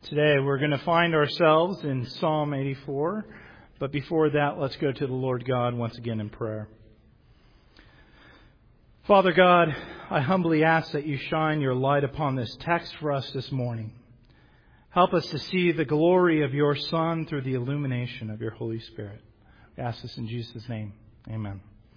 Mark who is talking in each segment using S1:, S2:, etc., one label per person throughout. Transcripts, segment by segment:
S1: Today we're going to find ourselves in Psalm 84, but before that, let's go to the Lord God once again in prayer. Father God, I humbly ask that you shine your light upon this text for us this morning. Help us to see the glory of your Son through the illumination of your Holy Spirit. We ask this in Jesus' name. Amen.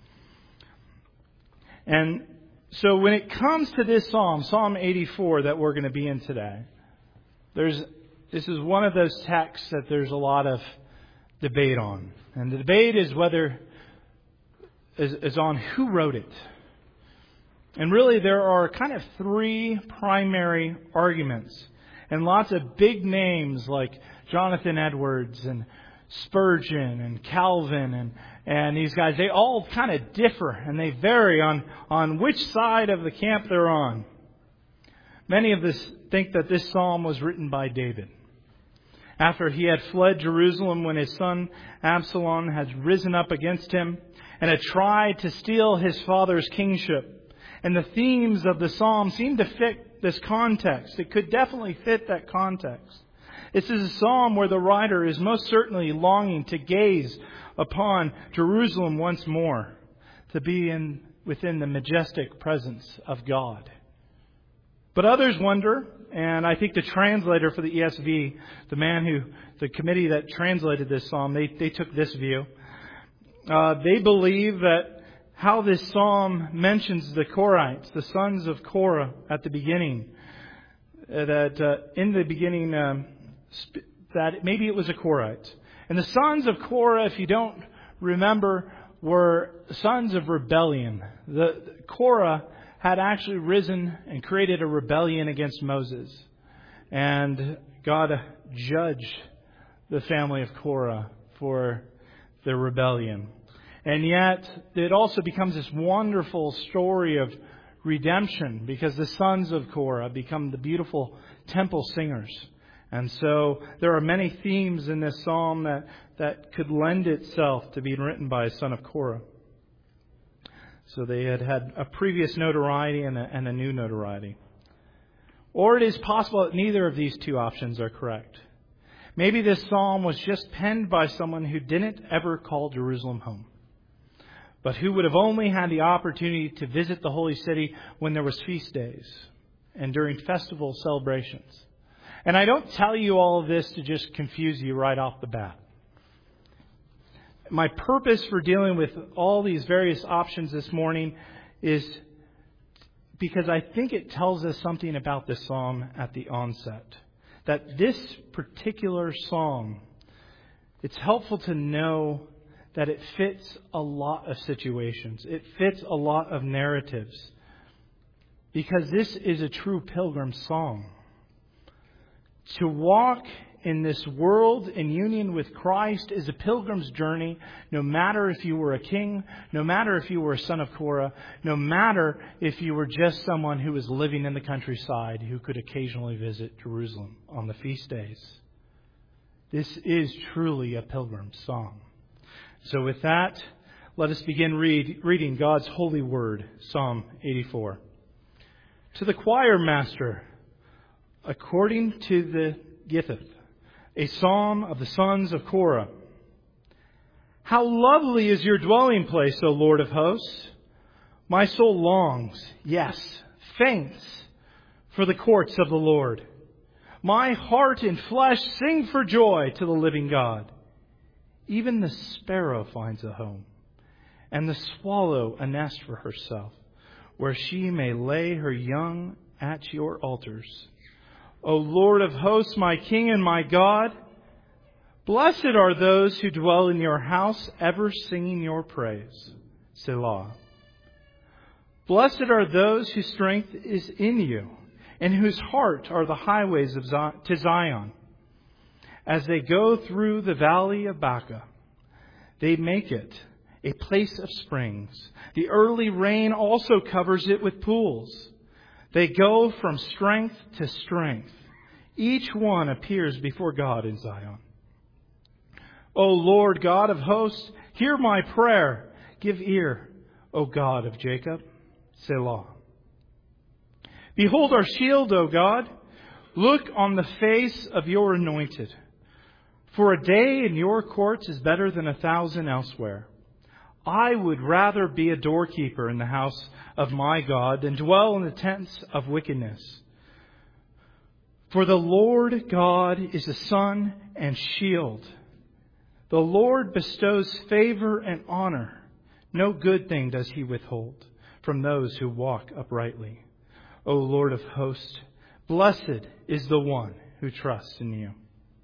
S1: And so when it comes to this psalm, Psalm 84 that we're going to be in today, this is one of those texts that there's a lot of debate on. And the debate is is on who wrote it. And really there are kind of three primary arguments. And lots of big names like Jonathan Edwards and Spurgeon and Calvin and these guys, they all kind of differ and they vary on which side of the camp they're on. Many of us think that this psalm was written by David after he had fled Jerusalem when his son Absalom had risen up against him and had tried to steal his father's kingship. And the themes of the psalm seem to fit this context. It could definitely fit that context. This is a psalm where the writer is most certainly longing to gaze upon Jerusalem once more, to be within the majestic presence of God. But others wonder, and I think the translator for the ESV, the committee that translated this psalm, they took this view. They believe that how this psalm mentions the Korahites, the sons of Korah at the beginning, that in the beginning, that maybe it was a Korahite. And the sons of Korah, if you don't remember, were sons of rebellion. The Korah had actually risen and created a rebellion against Moses. And God judged the family of Korah for their rebellion. And yet, it also becomes this wonderful story of redemption because the sons of Korah become the beautiful temple singers. And so there are many themes in this psalm that could lend itself to being written by a son of Korah. So they had a previous notoriety and a new notoriety. Or it is possible that neither of these two options are correct. Maybe this psalm was just penned by someone who didn't ever call Jerusalem home, but who would have only had the opportunity to visit the holy city when there was feast days and during festival celebrations. And I don't tell you all of this to just confuse you right off the bat. My purpose for dealing with all these various options this morning is because I think it tells us something about this psalm at the onset. That this particular psalm, it's helpful to know that it fits a lot of situations. It fits a lot of narratives. Because this is a true pilgrim song. To walk in this world in union with Christ is a pilgrim's journey, no matter if you were a king, no matter if you were a son of Korah, no matter if you were just someone who was living in the countryside who could occasionally visit Jerusalem on the feast days. This is truly a pilgrim song. So with that, let us begin reading God's holy word, Psalm 84. To the choir master, according to the Gittith, a psalm of the sons of Korah. How lovely is your dwelling place, O Lord of hosts! My soul longs, yes, faints, for the courts of the Lord. My heart and flesh sing for joy to the living God. Even the sparrow finds a home, and the swallow a nest for herself, where she may lay her young at your altars. O Lord of hosts, my King and my God, blessed are those who dwell in your house, ever singing your praise. Selah. Blessed are those whose strength is in you, and whose heart are the highways to Zion. As they go through the valley of Baca, they make it a place of springs. The early rain also covers it with pools. They go from strength to strength. Each one appears before God in Zion. O Lord God of hosts, hear my prayer. Give ear, O God of Jacob. Selah. Behold our shield, O God. Look on the face of your anointed. For a day in your courts is better than 1,000 elsewhere. I would rather be a doorkeeper in the house of my God than dwell in the tents of wickedness. For the Lord God is a sun and shield. The Lord bestows favor and honor. No good thing does He withhold from those who walk uprightly. O Lord of hosts, blessed is the one who trusts in you.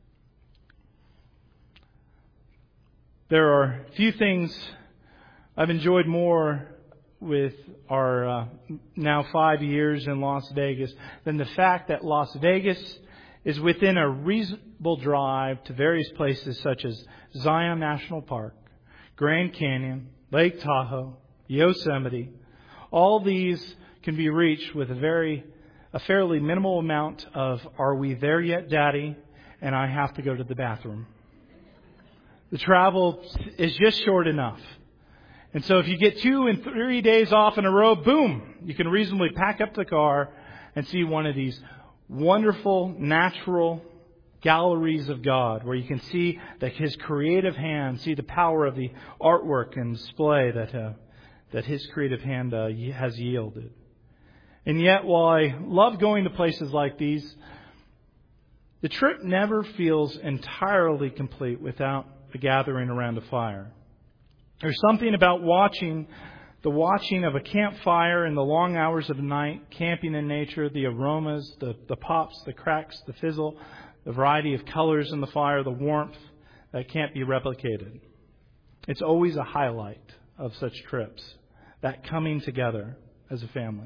S1: There are few things I've enjoyed more with our now 5 years in Las Vegas than the fact that Las Vegas is within a reasonable drive to various places such as Zion National Park, Grand Canyon, Lake Tahoe, Yosemite. All these can be reached with a fairly minimal amount of "Are we there yet, Daddy?" and "I have to go to the bathroom." The travel is just short enough. And so if you get 2 and 3 days off in a row, boom, you can reasonably pack up the car and see one of these wonderful natural galleries of God where you can see that His creative hand, see the power of the artwork and display that His creative hand has yielded. And yet, while I love going to places like these, the trip never feels entirely complete without a gathering around a fire. There's something about the watching of a campfire in the long hours of the night, camping in nature, the aromas, the pops, the cracks, the fizzle, the variety of colors in the fire, the warmth that can't be replicated. It's always a highlight of such trips, that coming together as a family.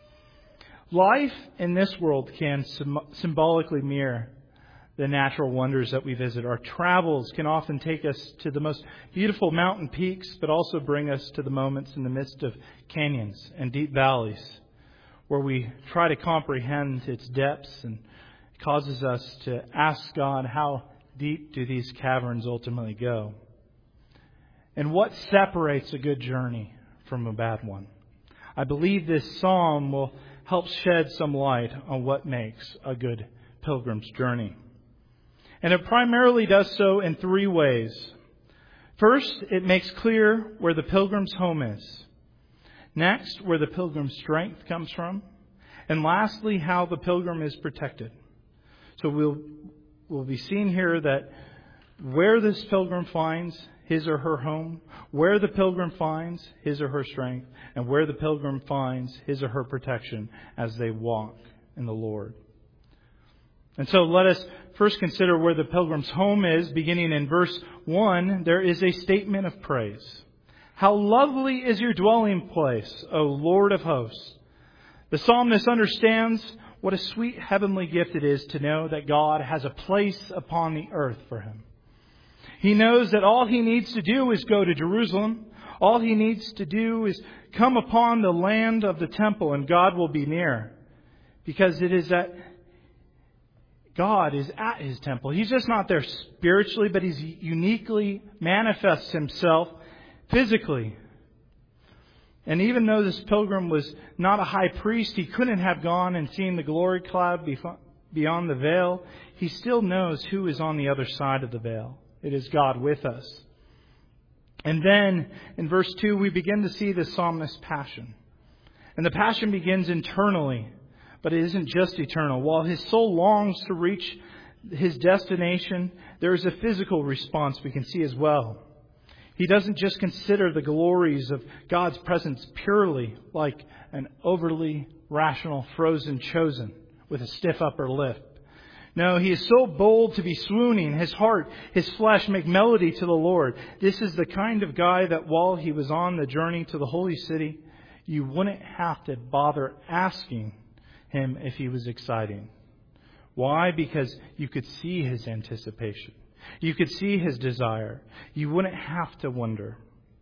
S1: Life in this world can symbolically mirror the natural wonders that we visit. Our travels can often take us to the most beautiful mountain peaks, but also bring us to the moments in the midst of canyons and deep valleys where we try to comprehend its depths, and it causes us to ask God, how deep do these caverns ultimately go? And what separates a good journey from a bad one? I believe this psalm will help shed some light on what makes a good pilgrim's journey. And it primarily does so in 3 ways. First, it makes clear where the pilgrim's home is. Next, where the pilgrim's strength comes from. And lastly, how the pilgrim is protected. So we'll be seeing here that where this pilgrim finds his or her home, where the pilgrim finds his or her strength, and where the pilgrim finds his or her protection as they walk in the Lord. And so let us first consider where the pilgrim's home is. Beginning in verse 1, there is a statement of praise. How lovely is your dwelling place, O Lord of hosts. The psalmist understands what a sweet heavenly gift it is to know that God has a place upon the earth for him. He knows that all he needs to do is go to Jerusalem. All he needs to do is come upon the land of the temple, and God will be near. Because it is that God is at His temple. He's just not there spiritually, but He's uniquely manifests Himself physically. And even though this pilgrim was not a high priest, he couldn't have gone and seen the glory cloud beyond the veil. He still knows who is on the other side of the veil. It is God with us. And then in verse 2, we begin to see the psalmist's passion. And the passion begins internally. But it isn't just eternal. While his soul longs to reach his destination, there is a physical response we can see as well. He doesn't just consider the glories of God's presence purely like an overly rational frozen chosen with a stiff upper lip. No, he is so bold to be swooning. His heart, his flesh make melody to the Lord. This is the kind of guy that while he was on the journey to the holy city, you wouldn't have to bother asking him if he was exciting. Why? Because you could see his anticipation. You could see his desire. You wouldn't have to wonder.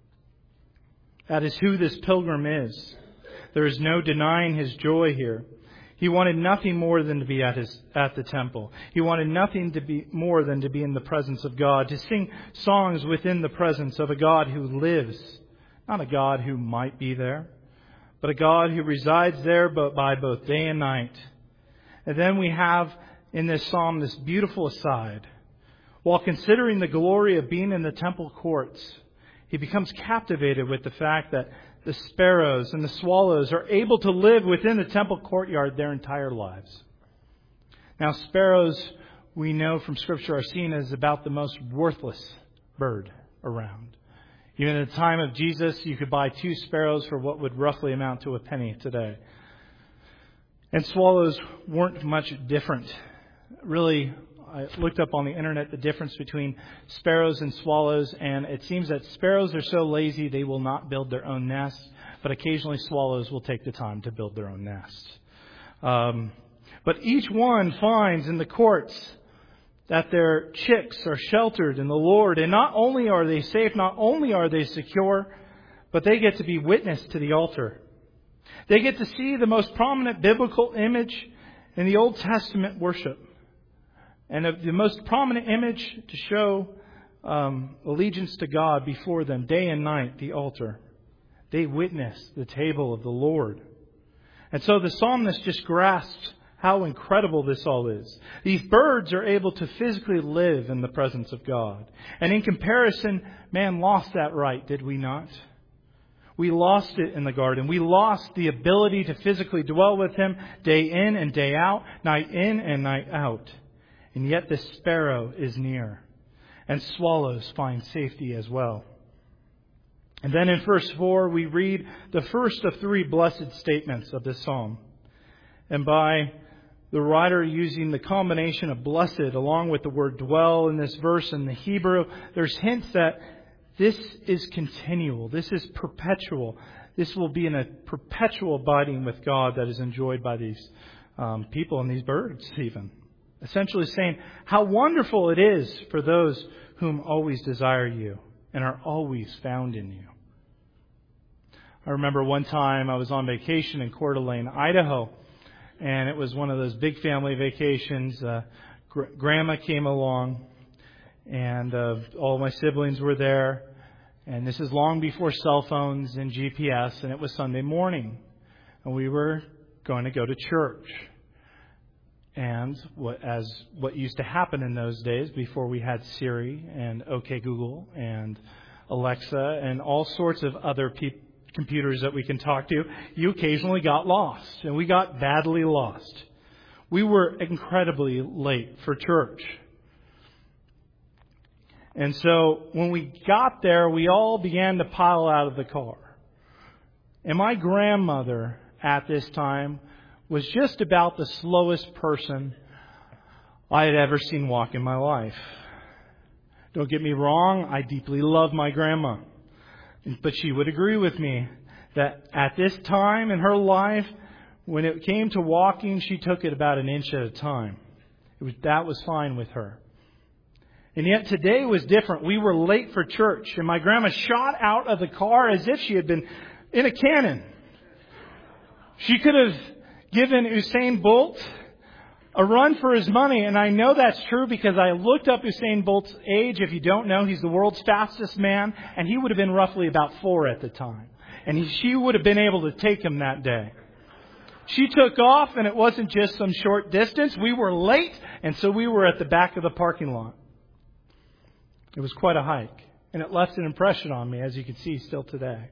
S1: That is who this pilgrim is. There is no denying his joy here. He wanted nothing more than to be at the temple. He wanted nothing to be more than to be in the presence of God, to sing songs within the presence of a God who lives, not a God who might be there, but a God who resides there by both day and night. And then we have in this psalm this beautiful aside. While considering the glory of being in the temple courts, he becomes captivated with the fact that the sparrows and the swallows are able to live within the temple courtyard their entire lives. Now, sparrows, we know from Scripture, are seen as about the most worthless bird around. Even at the time of Jesus, you could buy 2 sparrows for what would roughly amount to a penny today. And swallows weren't much different. Really, I looked up on the internet the difference between sparrows and swallows, and it seems that sparrows are so lazy they will not build their own nests, but occasionally swallows will take the time to build their own nests. But each one finds in the courts that their chicks are sheltered in the Lord, and not only are they safe, not only are they secure, but they get to be witness to the altar. They get to see the most prominent biblical image in the Old Testament worship. And the most prominent image to show allegiance to God before them day and night, the altar. They witness the table of the Lord. And so the psalmist just grasps how incredible this all is. These birds are able to physically live in the presence of God. And in comparison, man lost that right, did we not? We lost it in the garden. We lost the ability to physically dwell with Him day in and day out, night in and night out. And yet the sparrow is near, and swallows find safety as well. And then in verse 4, we read the first of 3 blessed statements of this psalm. And by the writer using the combination of blessed along with the word dwell in this verse in the Hebrew, there's hints that this is continual. This is perpetual. This will be in a perpetual abiding with God that is enjoyed by these people and these birds even. Essentially saying how wonderful it is for those whom always desire you and are always found in you. I remember one time I was on vacation in Coeur d'Alene, Idaho, and it was one of those big family vacations. Grandma came along, and all my siblings were there. And this is long before cell phones and GPS, and it was Sunday morning. And we were going to go to church. And what used to happen in those days before we had Siri and OK Google and Alexa and all sorts of other computers that we can talk to, you occasionally got lost. And we got badly lost. We were incredibly late for church. And so when we got there, we all began to pile out of the car. And my grandmother at this time was just about the slowest person I had ever seen walk in my life. Don't get me wrong, I deeply love my grandma. But she would agree with me that at this time in her life, when it came to walking, she took it about an inch at a time. That was fine with her. And yet today was different. We were late for church, and my grandma shot out of the car as if she had been in a cannon. She could have given Usain Bolt a run for his money, and I know that's true because I looked up Usain Bolt's age. If you don't know, he's the world's fastest man, and he would have been roughly about 4 at the time. And she would have been able to take him that day. She took off, and it wasn't just some short distance. We were late, and so we were at the back of the parking lot. It was quite a hike, and it left an impression on me, as you can see still today.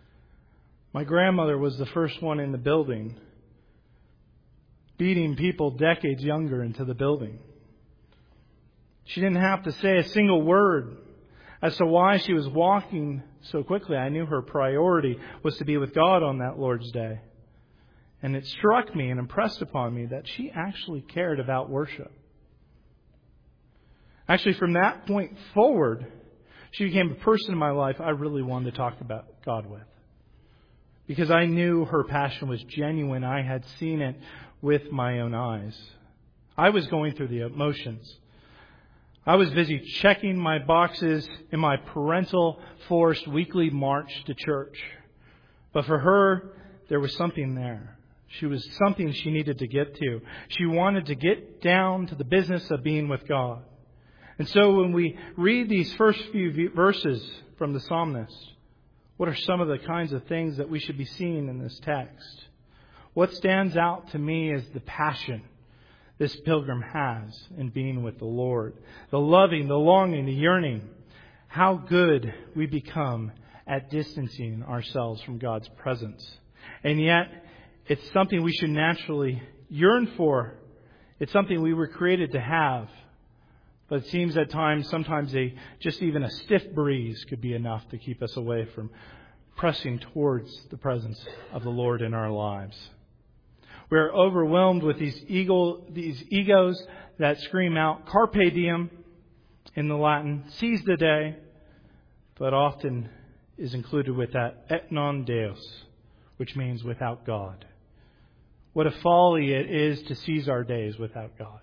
S1: My grandmother was the first one in the building, beating people decades younger into the building. She didn't have to say a single word as to why she was walking so quickly. I knew her priority was to be with God on that Lord's Day. And it struck me and impressed upon me that she actually cared about worship. Actually, from that point forward, she became a person in my life I really wanted to talk about God with. Because I knew her passion was genuine. I had seen it with my own eyes. I was going through the emotions. I was busy checking my boxes in my parental forced weekly march to church. But for her, there was something there. She was something she needed to get to. She wanted to get down to the business of being with God. And so when we read these first few verses from the psalmist, what are some of the kinds of things that we should be seeing in this text? What stands out to me is the passion this pilgrim has in being with the Lord. The loving, the longing, the yearning. How good we become at distancing ourselves from God's presence. And yet, it's something we should naturally yearn for. It's something we were created to have. But it seems at times, sometimes just even a stiff breeze could be enough to keep us away from pressing towards the presence of the Lord in our lives. We are overwhelmed with these egos that scream out carpe diem in the Latin, seize the day, but often is included with that et non Deus, which means without God. What a folly it is to seize our days without God.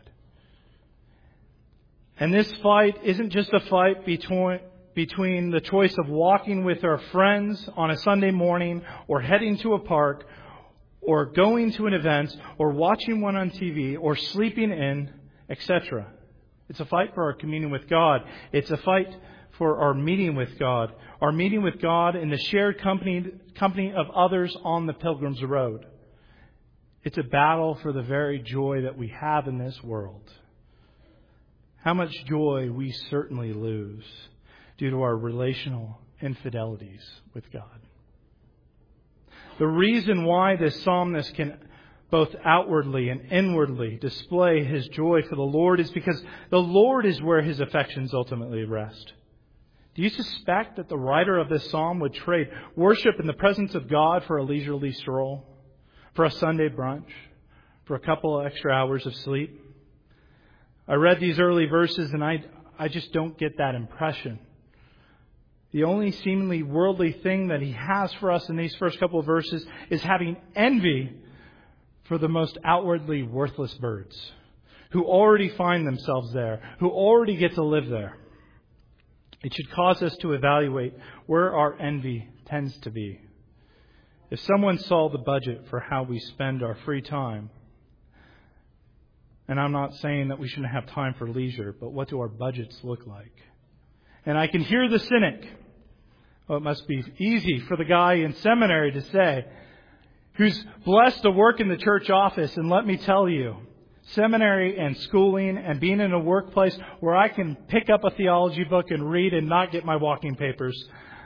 S1: And this fight isn't just a fight between the choice of walking with our friends on a Sunday morning or heading to a park or going to an event or watching one on TV or sleeping in, etc. It's a fight for our communion with God. It's a fight for our meeting with God. Our meeting with God in the shared company of others on the Pilgrim's Road. It's a battle for the very joy that we have in this world. How much joy we certainly lose due to our relational infidelities with God. The reason why this psalmist can both outwardly and inwardly display his joy for the Lord is because the Lord is where his affections ultimately rest. Do you suspect that the writer of this psalm would trade worship in the presence of God for a leisurely stroll, for a Sunday brunch, for a couple of extra hours of sleep? I read these early verses and I just don't get that impression. The only seemingly worldly thing that he has for us in these first couple of verses is having envy for the most outwardly worthless birds who already find themselves there, who already get to live there. It should cause us to evaluate where our envy tends to be. If someone saw the budget for how we spend our free time, and I'm not saying that we shouldn't have time for leisure, but what do our budgets look like? And I can hear the cynic. Oh, it must be easy for the guy in seminary to say, who's blessed to work in the church office. And let me tell you, seminary and schooling and being in a workplace where I can pick up a theology book and read and not get my walking papers,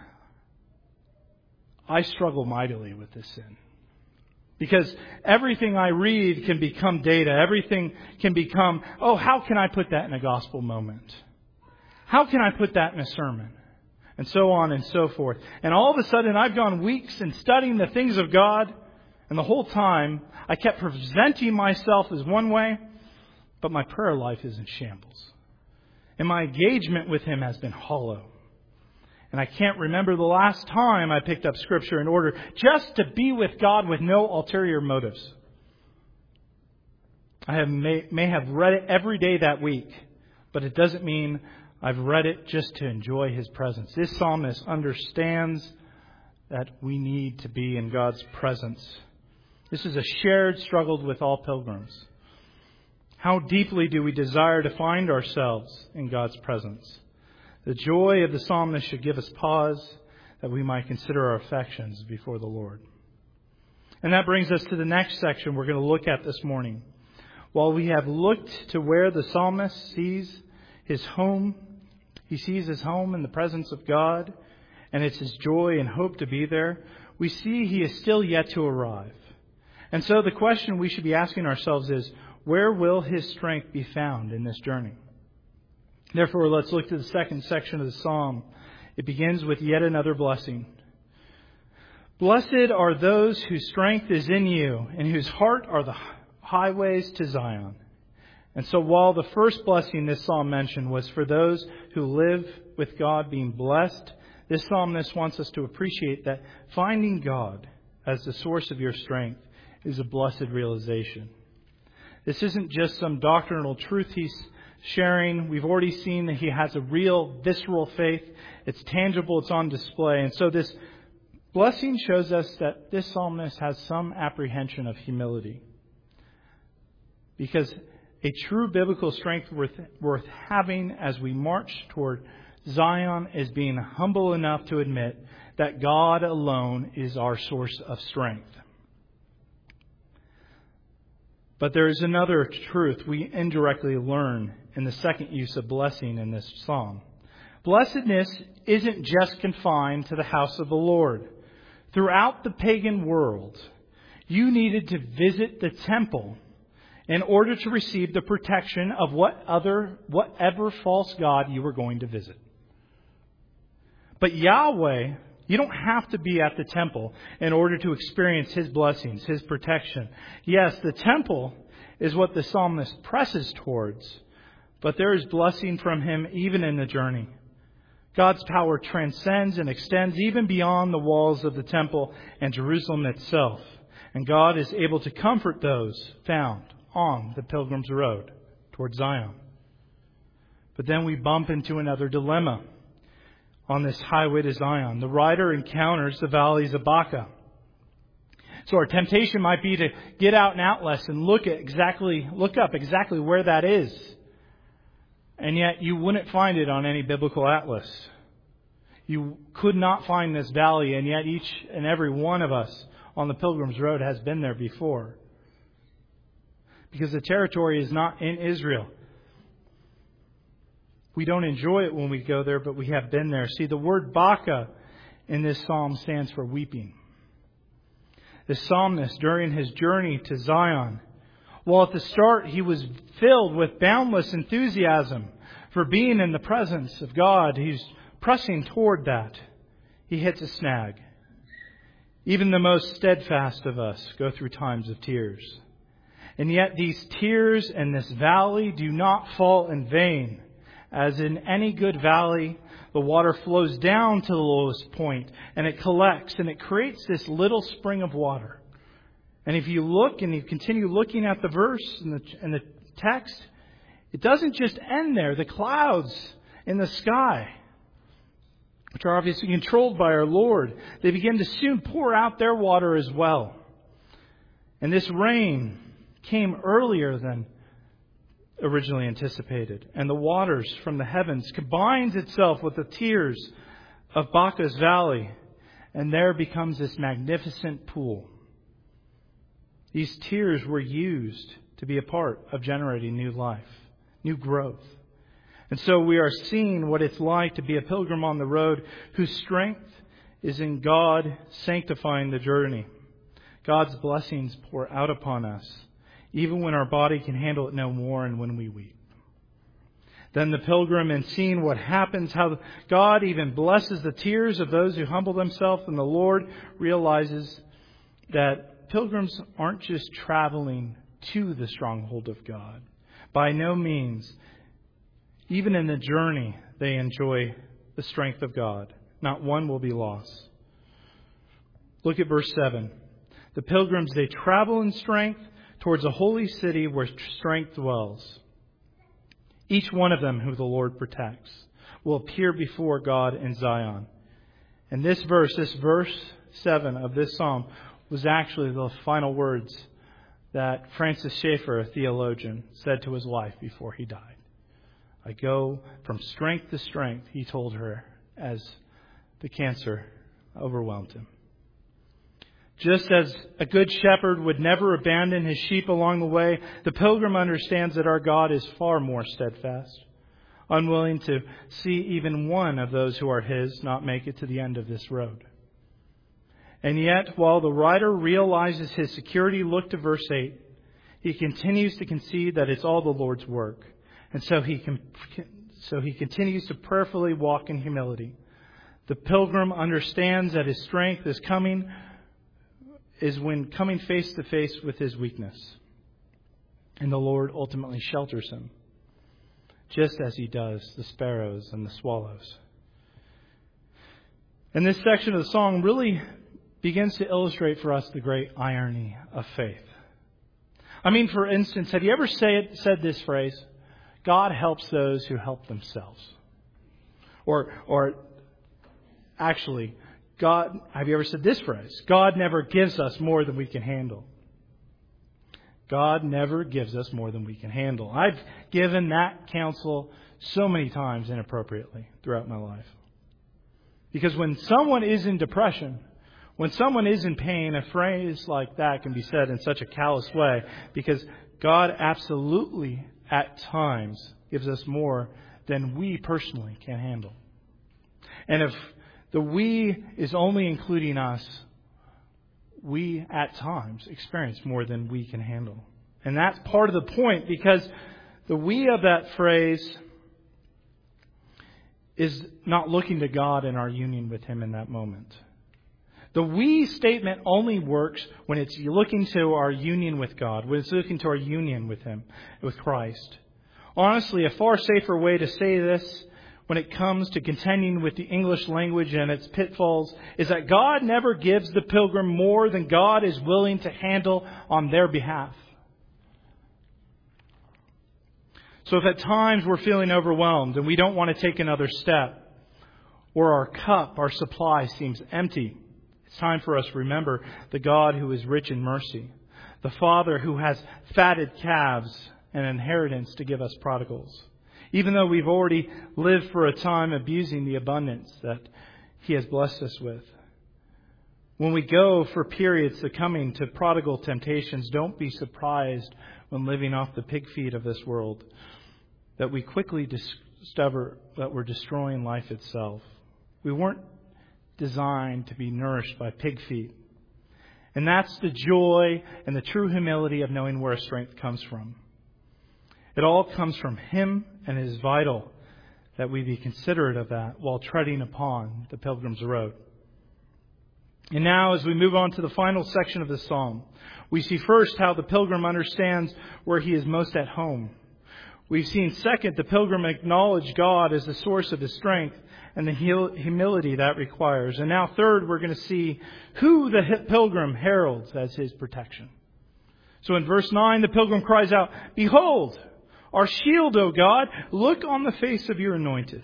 S1: I struggle mightily with this sin. Because everything I read can become data. Everything can become, oh, how can I put that in a gospel moment? How can I put that in a sermon? And so on and so forth. And all of a sudden I've gone weeks in studying the things of God. And the whole time I kept presenting myself as one way, but my prayer life is in shambles. And my engagement with Him has been hollow. And I can't remember the last time I picked up Scripture in order just to be with God with no ulterior motives. I may have read it every day that week, but it doesn't mean I've read it just to enjoy His presence. This psalmist understands that we need to be in God's presence. This is a shared struggle with all pilgrims. How deeply do we desire to find ourselves in God's presence? The joy of the psalmist should give us pause that we might consider our affections before the Lord. And that brings us to the next section we're going to look at this morning. While we have looked to where the psalmist sees his home, he sees his home in the presence of God, and it's his joy and hope to be there, we see he is still yet to arrive. And so the question we should be asking ourselves is, where will his strength be found in this journey? Therefore, let's look to the second section of the psalm. It begins with yet another blessing. Blessed are those whose strength is in you, and whose heart are the highways to Zion. And so while the first blessing this psalm mentioned was for those who live with God being blessed, this psalmist wants us to appreciate that finding God as the source of your strength is a blessed realization. This isn't just some doctrinal truth he's sharing. We've already seen that he has a real visceral faith. It's tangible. It's on display. And so this blessing shows us that this psalmist has some apprehension of humility. Because a true biblical strength worth having as we march toward Zion is being humble enough to admit that God alone is our source of strength. But there is another truth we indirectly learn in the second use of blessing in this psalm. Blessedness isn't just confined to the house of the Lord. Throughout the pagan world, you needed to visit the temple in order to receive the protection of whatever false god you were going to visit. But Yahweh, you don't have to be at the temple in order to experience His blessings, His protection. Yes, the temple is what the psalmist presses towards, but there is blessing from Him even in the journey. God's power transcends and extends even beyond the walls of the temple and Jerusalem itself. And God is able to comfort those found on the pilgrim's road towards Zion. But then we bump into another dilemma. On this highway to Zion, the rider encounters the valleys of Baca. So our temptation might be to get out an atlas and look up exactly where that is. And yet you wouldn't find it on any biblical atlas. You could not find this valley, and yet each and every one of us on the Pilgrim's Road has been there before. Because the territory is not in Israel. We don't enjoy it when we go there, but we have been there. See, the word Baca in this psalm stands for weeping. The psalmist, during his journey to Zion, while at the start he was filled with boundless enthusiasm for being in the presence of God, he's pressing toward that. He hits a snag. Even the most steadfast of us go through times of tears. And yet these tears in this valley do not fall in vain. As in any good valley, the water flows down to the lowest point and it collects and it creates this little spring of water. And if you look and you continue looking at the verse and the text, it doesn't just end there. The clouds in the sky, which are obviously controlled by our Lord, they begin to soon pour out their water as well. And this rain came earlier than originally anticipated. And the waters from the heavens combines itself with the tears of Baca's valley. And there becomes this magnificent pool. These tears were used to be a part of generating new life, new growth. And so we are seeing what it's like to be a pilgrim on the road whose strength is in God sanctifying the journey. God's blessings pour out upon us, even when our body can handle it no more and when we weep. Then the pilgrim, in seeing what happens, how God even blesses the tears of those who humble themselves in the Lord, realizes that pilgrims aren't just traveling to the stronghold of God. By no means, even in the journey, they enjoy the strength of God. Not one will be lost. Look at verse 7. The pilgrims, they travel in strength towards a holy city where strength dwells. Each one of them who the Lord protects will appear before God in Zion. And this verse 7 of this psalm, was actually the final words that Francis Schaeffer, a theologian, said to his wife before he died. I go from strength to strength, he told her, as the cancer overwhelmed him. Just as a good shepherd would never abandon his sheep along the way, the pilgrim understands that our God is far more steadfast, unwilling to see even one of those who are His not make it to the end of this road. And yet, while the writer realizes his security, look to verse 8, he continues to concede that it's all the Lord's work. And so he continues to prayerfully walk in humility. The pilgrim understands that his strength is when coming face to face with his weakness. And the Lord ultimately shelters him, just as He does the sparrows and the swallows. And this section of the song really begins to illustrate for us the great irony of faith. I mean, for instance, have you ever said this phrase, God helps those who help themselves? Or actually, have you ever said this phrase? God never gives us more than we can handle. God never gives us more than we can handle. I've given that counsel so many times inappropriately throughout my life. Because when someone is in depression, when someone is in pain, a phrase like that can be said in such a callous way because God absolutely, at times, gives us more than we personally can handle. And if the we is only including us, we at times experience more than we can handle. And that's part of the point, because the we of that phrase is not looking to God in our union with Him in that moment. The we statement only works when it's looking to our union with God, when it's looking to our union with Him, with Christ. Honestly, a far safer way to say this when it comes to contending with the English language and its pitfalls is that God never gives the pilgrim more than God is willing to handle on their behalf. So if at times we're feeling overwhelmed and we don't want to take another step, or our cup, our supply seems empty, it's time for us to remember the God who is rich in mercy, the Father who has fatted calves and inheritance to give us prodigals. Even though we've already lived for a time abusing the abundance that He has blessed us with. When we go for periods succumbing to prodigal temptations, don't be surprised when living off the pig feed of this world that we quickly discover that we're destroying life itself. We weren't designed to be nourished by pig feed. And that's the joy and the true humility of knowing where our strength comes from. It all comes from Him, and it is vital that we be considerate of that while treading upon the pilgrim's road. And now, as we move on to the final section of the psalm, we see first how the pilgrim understands where he is most at home. We've seen second, the pilgrim acknowledge God as the source of his strength and the humility that requires. And now third, we're going to see who the pilgrim heralds as his protection. So in verse 9, the pilgrim cries out, "Behold, our shield, O God, look on the face of your anointed."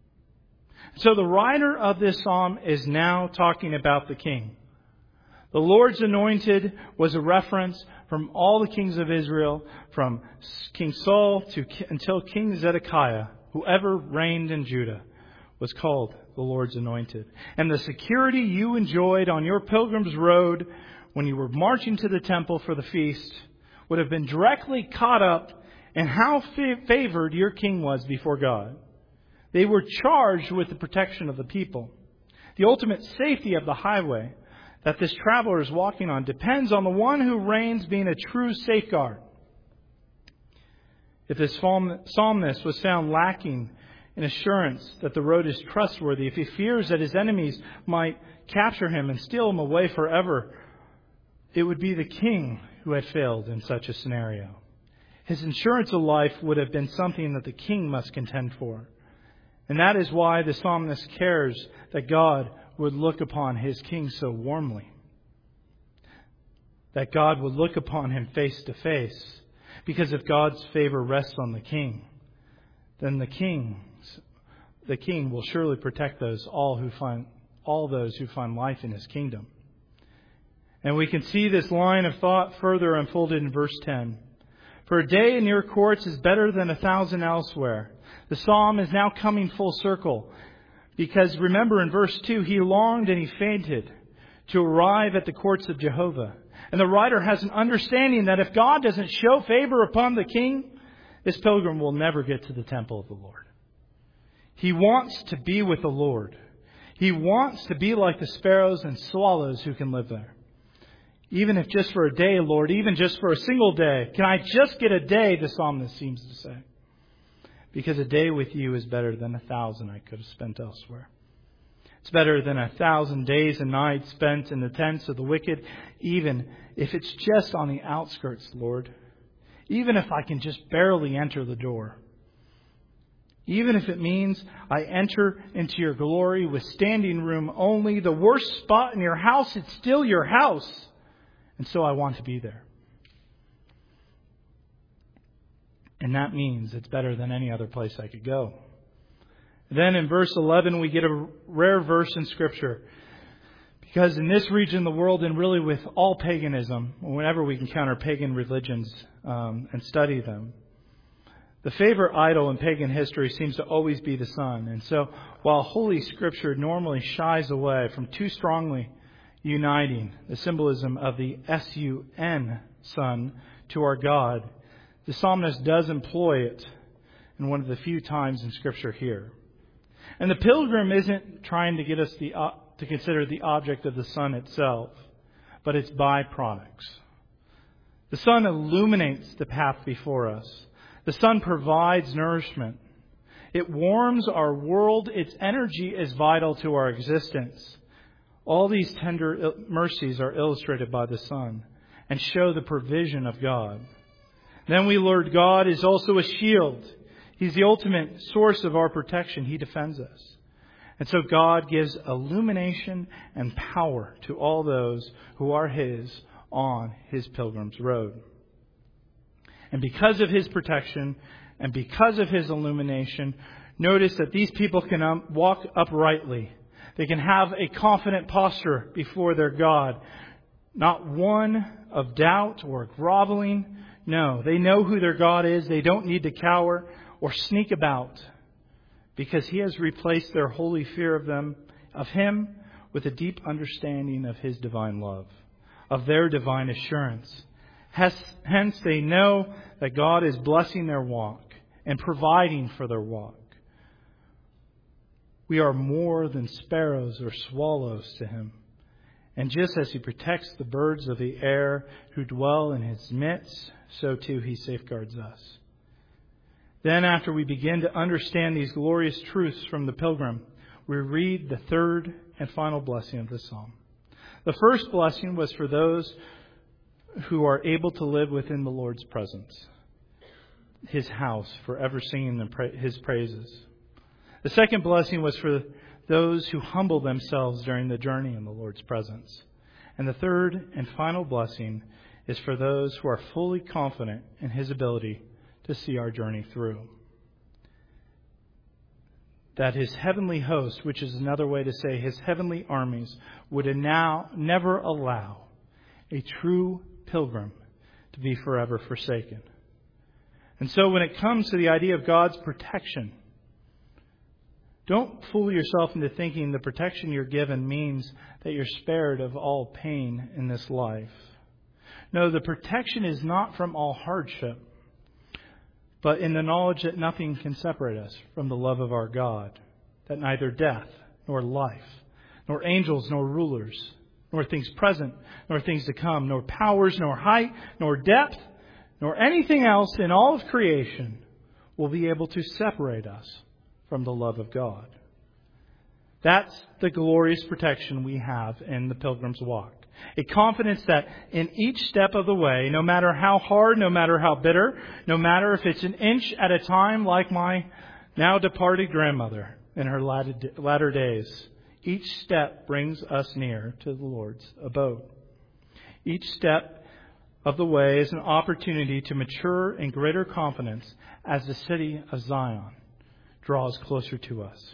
S1: So the writer of this psalm is now talking about the king. The Lord's anointed was a reference from all the kings of Israel, from King Saul until King Zedekiah. Whoever reigned in Judah was called the Lord's anointed. And the security you enjoyed on your pilgrim's road when you were marching to the temple for the feast would have been directly caught up in how favored your king was before God. They were charged with the protection of the people. The ultimate safety of the highway that this traveler is walking on depends on the one who reigns being a true safeguard. If this psalmist was found lacking in assurance that the road is trustworthy, if he fears that his enemies might capture him and steal him away forever, it would be the king who had failed in such a scenario. His insurance of life would have been something that the king must contend for. And that is why the psalmist cares that God would look upon his king so warmly. That God would look upon him face to face. Because if God's favor rests on the king, then the king will surely protect all those who find life in his kingdom. And we can see this line of thought further unfolded in verse 10. For a day in your courts is better than 1,000 elsewhere. The psalm is now coming full circle. Because remember in verse 2, he longed and he fainted to arrive at the courts of Jehovah. And the writer has an understanding that if God doesn't show favor upon the king, this pilgrim will never get to the temple of the Lord. He wants to be with the Lord. He wants to be like the sparrows and swallows who can live there. Even if just for a day, Lord, even just for a single day. Can I just get a day, the psalmist seems to say. Because a day with you is better than 1,000 I could have spent elsewhere. It's better than 1,000 days and nights spent in the tents of the wicked, even if it's just on the outskirts, Lord. Even if I can just barely enter the door. Even if it means I enter into your glory with standing room only, the worst spot in your house, it's still your house. And so I want to be there. And that means it's better than any other place I could go. Then in verse 11, we get a rare verse in Scripture. Because in this region of the world, and really with all paganism, whenever we encounter pagan religions and study them, the favorite idol in pagan history seems to always be the sun. And so while Holy Scripture normally shies away from too strongly uniting the symbolism of the S-U-N, Son, to our God, The psalmist does employ it in one of the few times in Scripture here. And the pilgrim isn't trying to get us to consider the object of the sun itself, but its byproducts. The sun illuminates the path before us. The sun provides nourishment. It warms our world. Its energy is vital to our existence. All these tender mercies are illustrated by the sun and show the provision of God. Then we learned God is also a shield. He's the ultimate source of our protection. He defends us. And so God gives illumination and power to all those who are His on His pilgrim's road. And because of His protection and because of His illumination, notice that these people can walk uprightly. They can have a confident posture before their God. Not one of doubt or groveling. No, they know who their God is. They don't need to cower or sneak about, because He has replaced their holy fear of Him with a deep understanding of His divine love, of their divine assurance. Hence they know that God is blessing their walk and providing for their walk. We are more than sparrows or swallows to Him. And just as He protects the birds of the air who dwell in His midst, so too He safeguards us. Then, after we begin to understand these glorious truths from the pilgrim, we read the third and final blessing of the psalm. The first blessing was for those who are able to live within the Lord's presence, His house, forever singing His praises. The second blessing was for those who humble themselves during the journey in the Lord's presence. And the third and final blessing is for those who are fully confident in His ability to see our journey through. That His heavenly host, which is another way to say His heavenly armies, would now never allow a true pilgrim to be forever forsaken. And so when it comes to the idea of God's protection, don't fool yourself into thinking the protection you're given means that you're spared of all pain in this life. No, the protection is not from all hardship, but in the knowledge that nothing can separate us from the love of our God, that neither death, nor life, nor angels, nor rulers, nor things present, nor things to come, nor powers, nor height, nor depth, nor anything else in all of creation will be able to separate us from the love of God. That's the glorious protection we have in the Pilgrim's Walk. A confidence that in each step of the way, no matter how hard, no matter how bitter, no matter if it's an inch at a time like my now departed grandmother in her latter days, each step brings us near to the Lord's abode. Each step of the way is an opportunity to mature in greater confidence as the city of Zion draws closer to us.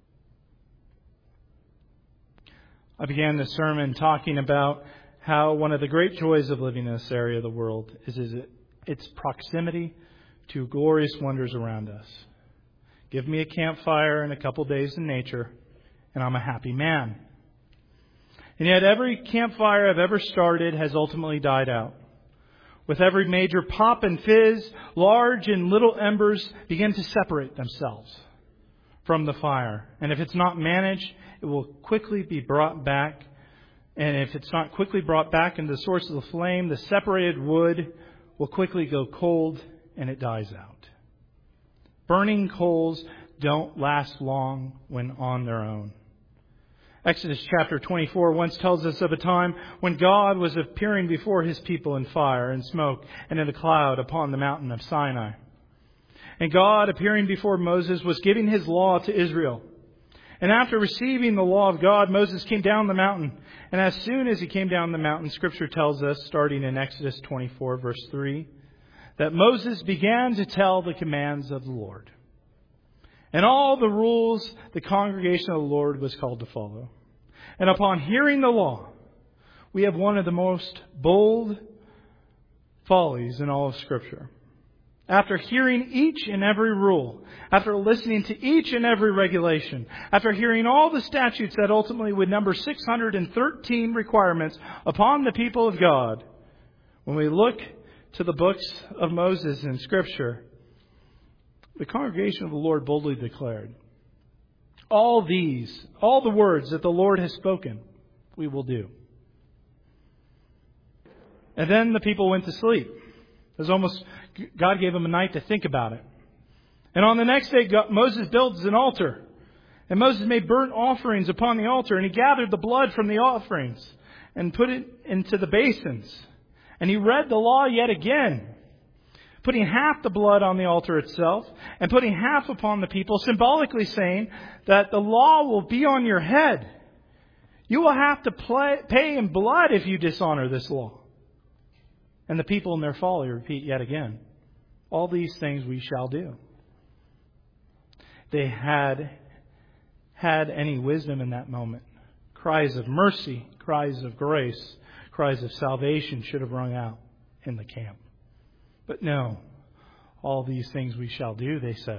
S1: I began this sermon talking about how one of the great joys of living in this area of the world is its proximity to glorious wonders around us. Give me a campfire and a couple days in nature, and I'm a happy man. And yet every campfire I've ever started has ultimately died out. With every major pop and fizz, large and little embers begin to separate themselves from the fire. And if it's not managed, it will quickly be brought back. And if it's not quickly brought back into the source of the flame, the separated wood will quickly go cold and it dies out. Burning coals don't last long when on their own. Exodus chapter 24 once tells us of a time when God was appearing before His people in fire and smoke and in a cloud upon the mountain of Sinai. And God, appearing before Moses, was giving His law to Israel. And after receiving the law of God, Moses came down the mountain. And as soon as he came down the mountain, Scripture tells us, starting in Exodus 24, verse 3, that Moses began to tell the commands of the Lord. And all the rules the congregation of the Lord was called to follow. And upon hearing the law, we have one of the most bold follies in all of Scripture. After hearing each and every rule, after listening to each and every regulation, after hearing all the statutes that ultimately would number 613 requirements upon the people of God, when we look to the books of Moses in Scripture, the congregation of the Lord boldly declared, all the words that the Lord has spoken, we will do. And then the people went to sleep. God gave them a night to think about it. And on the next day, Moses builds an altar. And Moses made burnt offerings upon the altar. And he gathered the blood from the offerings and put it into the basins. And he read the law yet again, putting half the blood on the altar itself and putting half upon the people, symbolically saying that the law will be on your head. You will have to pay in blood if you dishonor this law. And the people in their folly repeat yet again, all these things we shall do. They had any wisdom in that moment. Cries of mercy, cries of grace, cries of salvation should have rung out in the camp. But no, all these things we shall do, they said.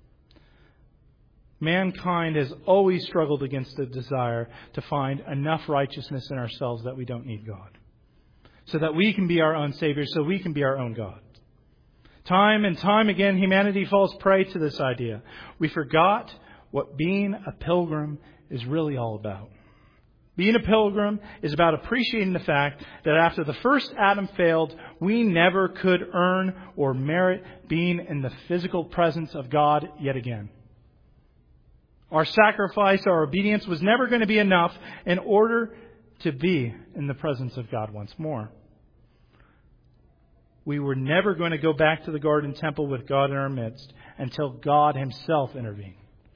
S1: Mankind has always struggled against the desire to find enough righteousness in ourselves that we don't need God. So that we can be our own Savior, so we can be our own God. Time and time again, humanity falls prey to this idea. We forgot what being a pilgrim is really all about. Being a pilgrim is about appreciating the fact that after the first Adam failed, we never could earn or merit being in the physical presence of God yet again. Our sacrifice, our obedience was never going to be enough in order to be in the presence of God once more. We were never going to go back to the garden temple with God in our midst until God Himself intervened.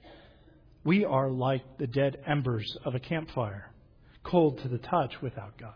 S1: We are like the dead embers of a campfire, cold to the touch without God.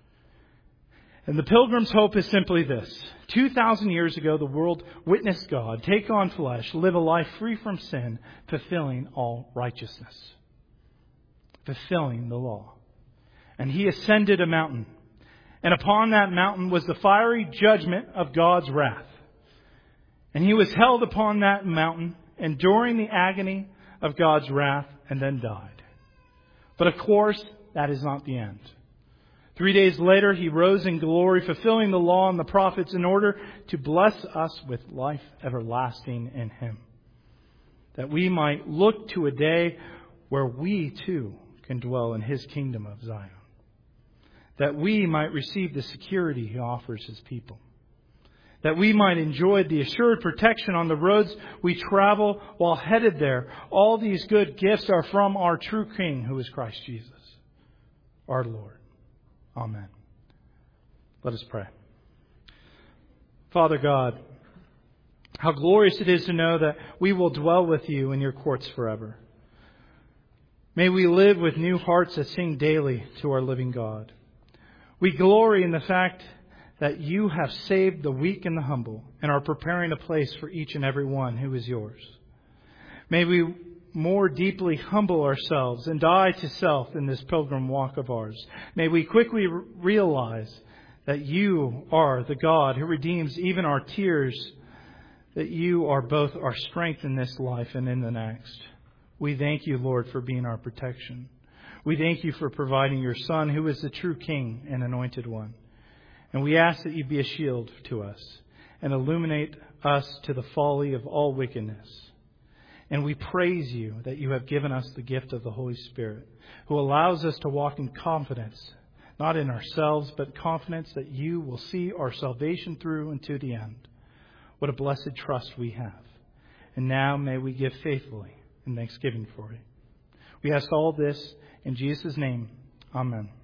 S1: And the pilgrim's hope is simply this. 2,000 years ago, the world witnessed God take on flesh, live a life free from sin, fulfilling all righteousness, fulfilling the law. And He ascended a mountain. And upon that mountain was the fiery judgment of God's wrath. And He was held upon that mountain, enduring the agony of God's wrath, and then died. But of course, that is not the end. 3 days later, He rose in glory, fulfilling the law and the prophets in order to bless us with life everlasting in Him. That we might look to a day where we too can dwell in His kingdom of Zion. That we might receive the security He offers His people. That we might enjoy the assured protection on the roads we travel while headed there. All these good gifts are from our true King, who is Christ Jesus, our Lord. Amen. Let us pray. Father God, how glorious it is to know that we will dwell with You in Your courts forever. May we live with new hearts that sing daily to our living God. We glory in the fact that You have saved the weak and the humble and are preparing a place for each and every one who is Yours. May we more deeply humble ourselves and die to self in this pilgrim walk of ours. May we quickly realize that You are the God who redeems even our tears, that You are both our strength in this life and in the next. We thank You, Lord, for being our protection. We thank You for providing Your Son, who is the true King and Anointed One. And we ask that You be a shield to us and illuminate us to the folly of all wickedness. And we praise You that You have given us the gift of the Holy Spirit, who allows us to walk in confidence, not in ourselves, but confidence that You will see our salvation through unto the end. What a blessed trust we have. And now may we give faithfully in thanksgiving for it. We ask all this in Jesus' name. Amen.